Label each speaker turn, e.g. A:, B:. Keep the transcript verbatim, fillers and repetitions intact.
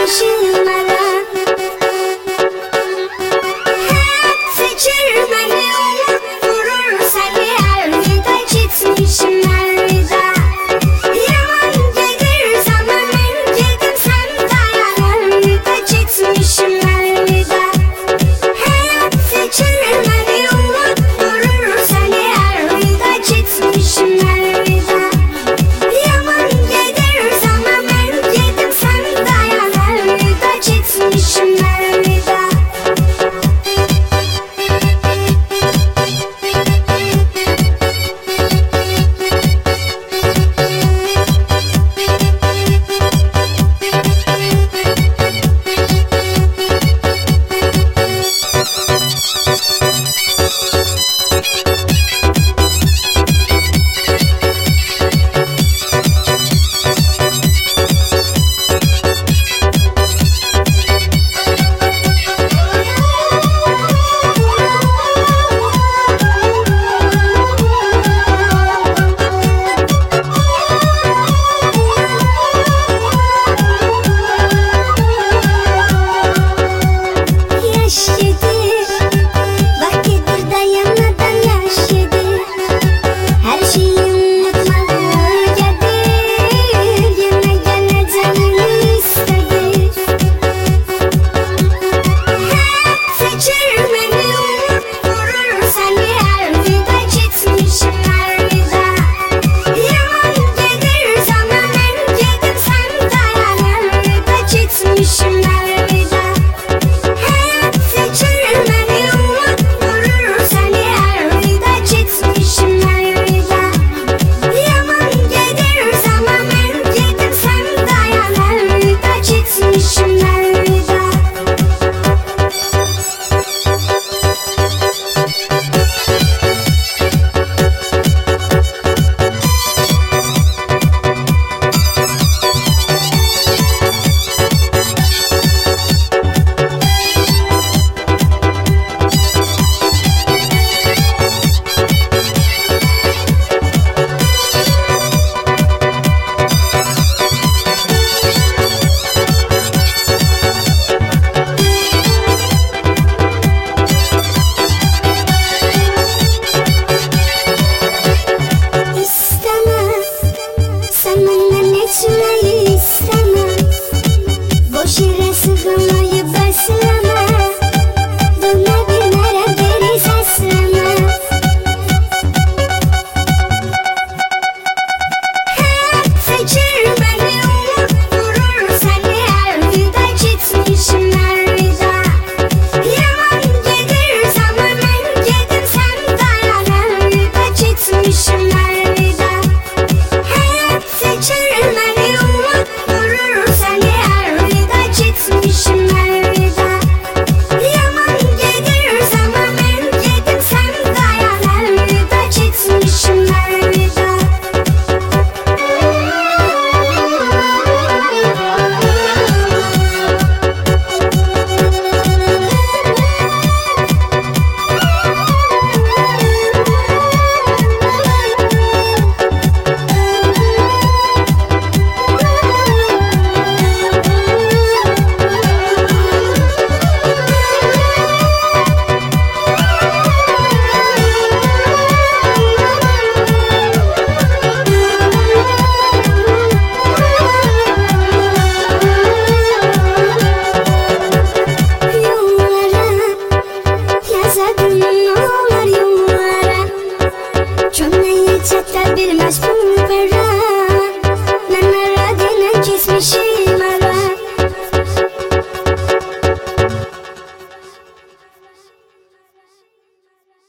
A: anlaşılmadan. Hayat seçir beni, unutturur seni, elveda gitmişim elveda. Yalan gelir zaman engedim, sen dayan, elveda gitmişim elveda. Hayat seçir beni, unutturur seni, elveda gitmişim elveda. Yaman gelir zaman engedim, sen dayan, elveda gitmişim elveda. Yaş yedi, vakittir dayanmadan yaş yedi. Her şeyi unutmalı gelir, yine geleceğini istedi. Hayat seçir beni, unutturur seni, elveda gitmişim elveda. Yalan gelir zaman engedim, sen dayan, elveda gitmişim elveda. Hayat seçir beni, unutturur seni, elveda gitmişim elveda. Yaman gelir zaman engedim, sen dayan, elveda gitmişim elveda. İstemem, sen benden geçmeyi istemem. Boş yere sıkılmayı besleme, dönebilmere geri sesleme. Hayat seçir beni, unutturur seni, elveda gitmişim elveda. Yalan gelir zaman engedim, sen dayan, elveda gitmişim elveda. Hayat seçir